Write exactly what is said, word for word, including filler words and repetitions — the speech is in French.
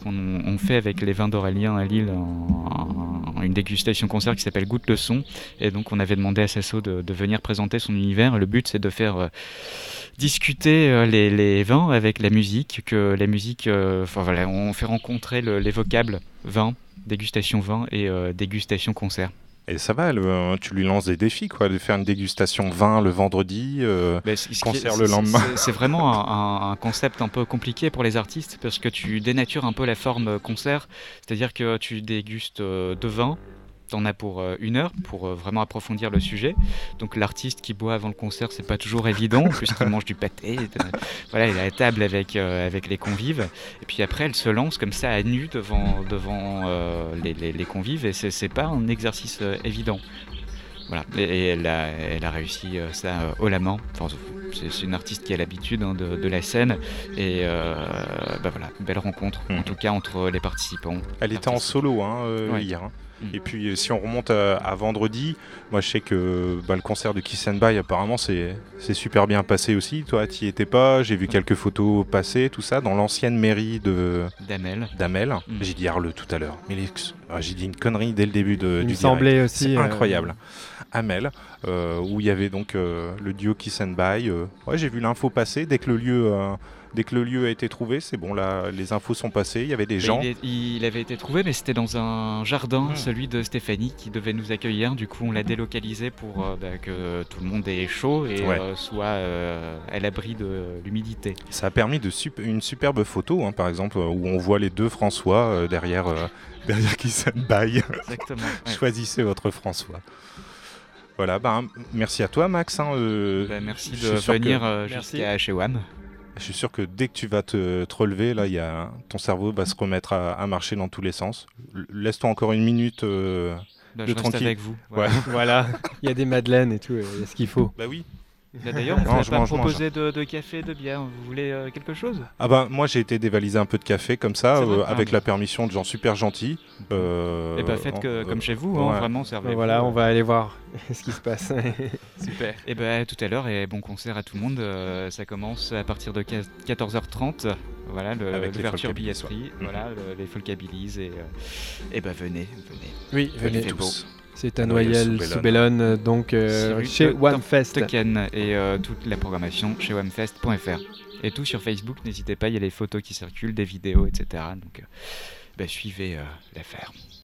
On, on fait avec les vins d'Aurélien à Lille un, un, une dégustation concert qui s'appelle Goûte le son. Et donc on avait demandé à Sasso de, de venir présenter son univers. Le but c'est de faire euh, discuter euh, les, les vins avec la musique, que la musique, euh, enfin voilà, on fait rencontrer le, les vocables vin, dégustation vin et euh, dégustation concert. Et ça va, le, tu lui lances des défis, quoi, de faire une dégustation vin le vendredi, euh, Ben, c- ce qui est- concert c'est le lendemain. c'est- c'est vraiment un, un- un concept un peu compliqué pour les artistes parce que tu dénatures un peu la forme euh, concert, c'est-à-dire que tu dégustes euh, deux vins, t'en as pour euh, une heure pour euh, vraiment approfondir le sujet. Donc l'artiste qui boit avant le concert, c'est pas toujours évident puisqu'il mange du pâté. euh, voilà, il est à la table avec euh, avec les convives et puis après elle se lance comme ça à nu devant devant euh, les, les- les convives et c'est c'est pas un exercice euh, évident. Voilà, et, et elle, a, elle a réussi euh, ça euh, haut la main. Enfin, c'est, c'est une artiste qui a l'habitude hein, de, de la scène. Et euh, bah voilà, belle rencontre, en Mhm. tout cas entre les participants. Elle était en Artistes. solo hein, euh, Ouais. hier. hein. Mhm. Et puis euh, si on remonte à, à vendredi, moi je sais que bah, le concert de Kiss and Buy apparemment c'est, c'est super bien passé aussi. Toi tu y étais pas, j'ai vu quelques photos passer, tout ça, dans l'ancienne mairie de Damel. d'Amel. Mhm. J'ai dit Arleux tout à l'heure, mais les- ah, j'ai dit une connerie dès le début de, Il du me semblait direct. aussi. C'est euh, incroyable. Amel, euh, où il y avait donc euh, le duo Kiss and Buy. euh, ouais, j'ai vu l'info passer. Dès que le lieu, euh, dès que le lieu a été trouvé, c'est bon, là, les infos sont passées. Il y avait des Mais gens. Il, est- il avait été trouvé, mais c'était dans un jardin, Mhm. celui de Stéphanie, qui devait nous accueillir. Du coup, on l'a délocalisé pour euh, bah, que tout le monde ait chaud et Ouais. euh, soit euh, à l'abri de l'humidité. Ça a permis de sup- une superbe photo, hein, par exemple, euh, où on voit les deux François euh, derrière, euh, derrière Kiss and Buy. Exactement. ouais. Choisissez votre François. Voilà, bah, merci à toi, Max. hein, euh, Bah, merci je de suis sûr venir que- euh, Merci. jusqu'à chez W A M. Je suis sûr que dès que tu vas te, te relever, là, il y a, ton cerveau va se remettre à, à marcher dans tous les sens. L- Laisse-toi encore une minute. euh, Bah, De je reste tranquille. avec vous. Ouais. Voilà. Voilà, il y a des madeleines et tout, euh, il y a ce qu'il faut. Bah oui. Bah, D'ailleurs, on ne Non, vous je pas mange, je mange. proposé de, de café, de bière. Vous voulez euh, quelque chose? Ah bah moi j'ai été dévaliser un peu de café comme ça, C'est vrai euh, Ah, avec bon. la permission de gens super gentils. Euh, Et bah faites que, euh, comme chez vous, hein, ouais. vraiment, servez. Voilà, on va aller voir ce qui se passe. Super. Et bah tout à l'heure, et bon concert à tout le monde. euh, ça commence à partir de quatorze heures trente. Voilà, le- Avec les l'ouverture Folkabilis, billetterie. ouais. Voilà, le- les Folkabilis. Et, euh, et bah venez, venez. Oui, Venez venez. fait beau. C'est à Noyelles Noyelles sous sous Bellone, euh, donc euh, Cyrus chez de OneFest. Token et euh, toute la programmation chez wamfest point f r. Et tout sur Facebook, n'hésitez pas, il y a les photos qui circulent, des vidéos, et cetera. Donc euh, bah, suivez euh, l'affaire.